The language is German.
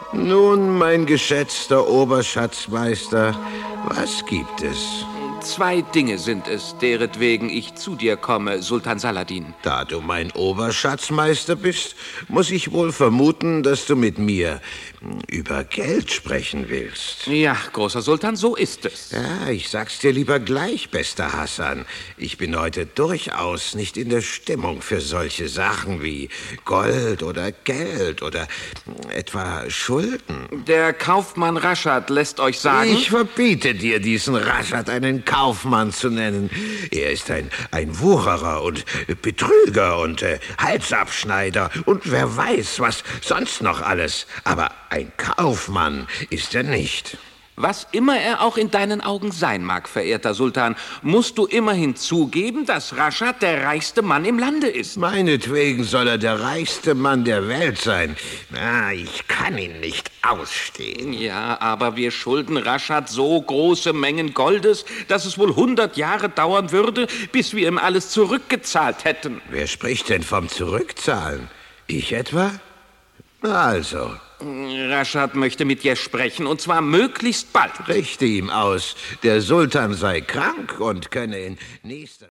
Nun, mein geschätzter Oberschatzmeister, was gibt es? 2 Dinge sind es, deretwegen ich zu dir komme, Sultan Saladin. Da du mein Oberschatzmeister bist, muss ich wohl vermuten, dass du mit mir über Geld sprechen willst. Ja, großer Sultan, so ist es. Ja, ich sag's dir lieber gleich, bester Hassan. Ich bin heute durchaus nicht in der Stimmung für solche Sachen wie Gold oder Geld oder etwa Schulden. Der Kaufmann Raschad lässt euch sagen... Ich verbiete dir, diesen Raschad einen Kaufmann zu nennen. Er ist ein Wucherer und Betrüger und Halsabschneider und wer weiß, was sonst noch alles. Aber ein Kaufmann ist er nicht. Was immer er auch in deinen Augen sein mag, verehrter Sultan, musst du immerhin zugeben, dass Raschad der reichste Mann im Lande ist. Meinetwegen soll er der reichste Mann der Welt sein. Ich kann ihn nicht ausstehen. Ja, aber wir schulden Raschad so große Mengen Goldes, dass es wohl 100 Jahre dauern würde, bis wir ihm alles zurückgezahlt hätten. Wer spricht denn vom Zurückzahlen? Ich etwa? Also... Raschad möchte mit dir sprechen, und zwar möglichst bald. Richte ihm aus, der Sultan sei krank und könne in nächster...